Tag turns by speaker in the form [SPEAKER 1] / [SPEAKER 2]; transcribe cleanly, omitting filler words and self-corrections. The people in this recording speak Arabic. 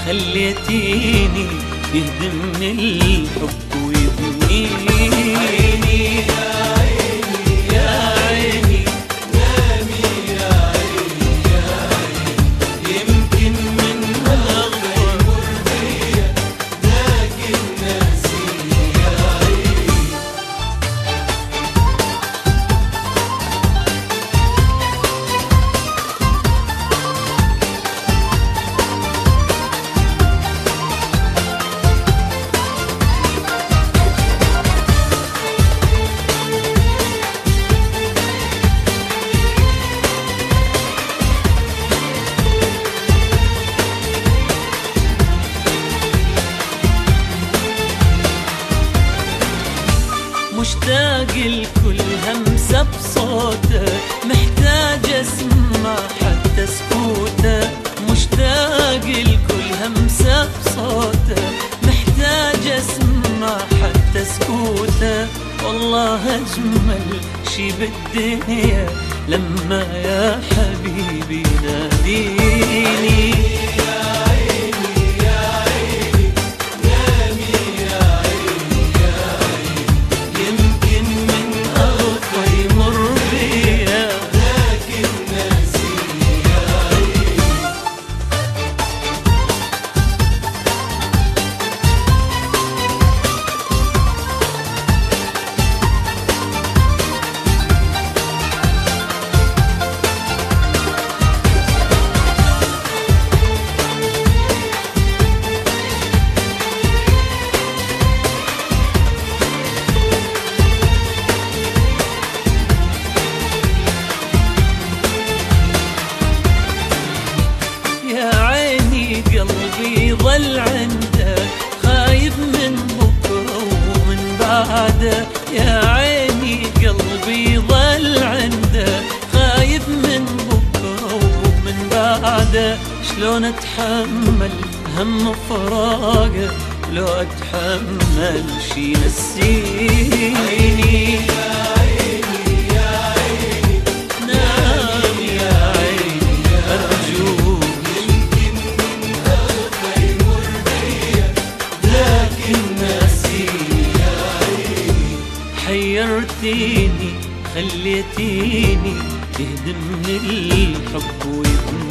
[SPEAKER 1] خليتيني يهدمني الحب ويبنيني. عيني يا عيني يا عيني نامي يا عيني يا عيني، يمكن من أغفى يمر بيا لكن ناسيني يا عيني. مشتاق لكل همسة بصوتك، محتاج اسمع حتى سكوتك. مشتاق لكل همسة بصوتك، محتاج اسمع حتى سكوتك. والله اجمل شي بالدنيا لما يا حبيبي ناديني. قلبي ضل عندك خايف من بكرة ومن بعده. يا عيني قلبي ضل عندك خايف من بكرة ومن بعده. شلون اتحمل هم فراقك لو اتحمل شي نسيني. عيني حيرتيني خليتيني تهدمني الحب ويبني.